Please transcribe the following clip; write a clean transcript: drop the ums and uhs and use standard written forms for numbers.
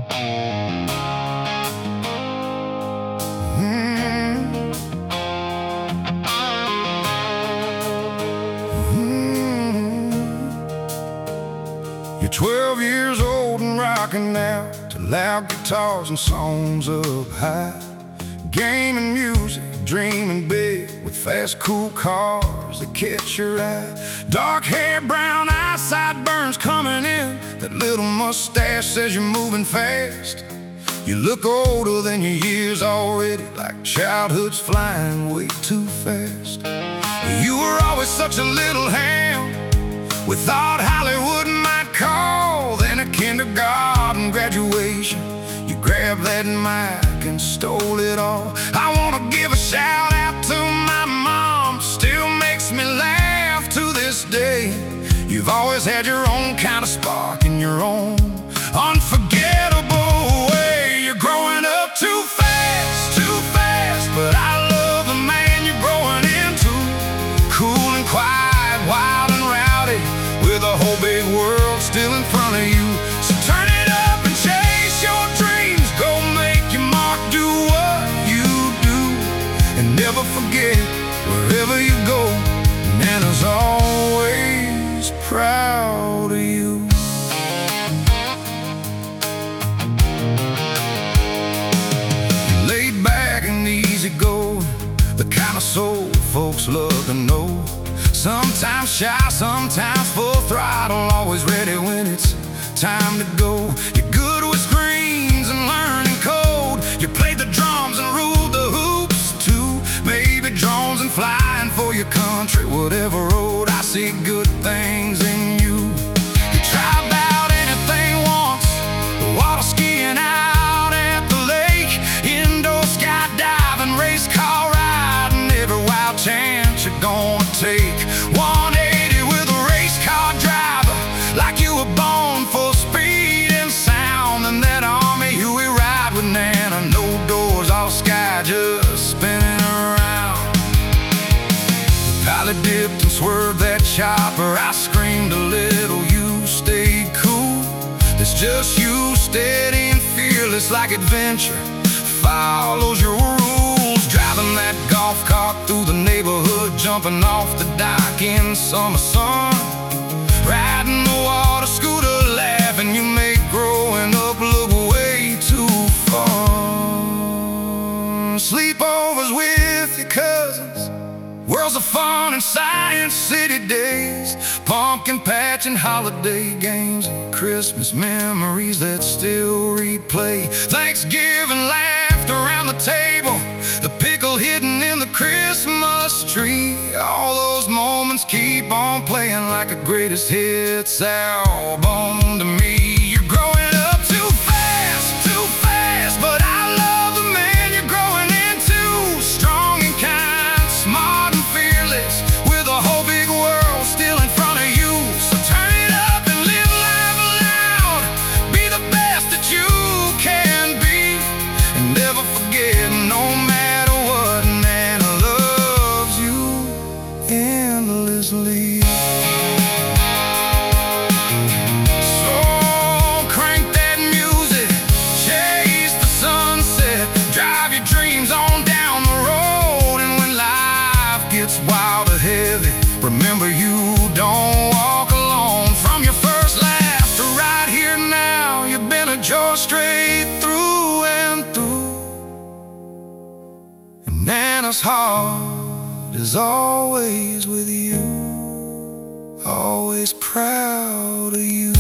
You're 12 years old and rocking out to loud guitars and songs up high, gaming music, dreaming big with fast, cool cars that catch your eye. Dark hair, brown eyes, sideburns coming in. That little mustache says you're moving fast. You look older than your years already, like childhood's flying way too fast. You were always such a little ham, we thought Hollywood might call. Then a kindergarten graduation, you grabbed that mic and stole it all. I wanna give a shout out to my mom, still makes me laugh to this day. You've always had your own kind of spark in your own unforgettable way. You're growing up too fast, but I love the man you're growing into. Cool and quiet, wild and rowdy, with a whole big world still in front of you. So turn it up and chase your dreams, go make your mark, do what you do, and never forget wherever you go, Nana's always proud of you. Laid back and easy go, the kind of soul folks love to know. Sometimes shy, sometimes full throttle, always ready when it's time to go. You're good with screens and learning code. You played the drums and ruled the hoops too. Maybe drones and flying for your country. Whatever road, I see good things in you. You try about anything once, water skiing out at the lake, indoor skydiving, race car riding, every wild chance you're gonna take. 180 with a race car driver, like you were born for speed and sound. And that army Huey ride with Nana, no doors, all sky, just spinning around. The pilot dipped and swerved that chopper, I screamed a little, you stayed cool. It's just you, steady and fearless like adventure follows your rules. Driving that golf cart through the neighborhood, jumping off the dock in summer sun, riding the water scooter, laughing. You make growing up look way too fun. Sleepovers with your cousins, worlds of fun and Science City days, pumpkin patch and holiday games, and Christmas memories that still replay. Thanksgiving laughed around the table, the pickle hidden in the Christmas tree. All those moments keep on playing like a greatest hits album to me. You're growing up too fast, but I love the man you're growing into. Strong and kind, smart and fearless, with a whole big world still in front of you. So turn it up and live life loud, be the best that you can be, and never forget, no matter what, Nana loves you endlessly. So crank that music, chase the sunset, drive your dreams on down the road. And when life gets wild or heavy, remember you don't walk alone. From your first laugh to right here now, you've been a joy straight through and through. And Nana's heart is always with you, always proud of you.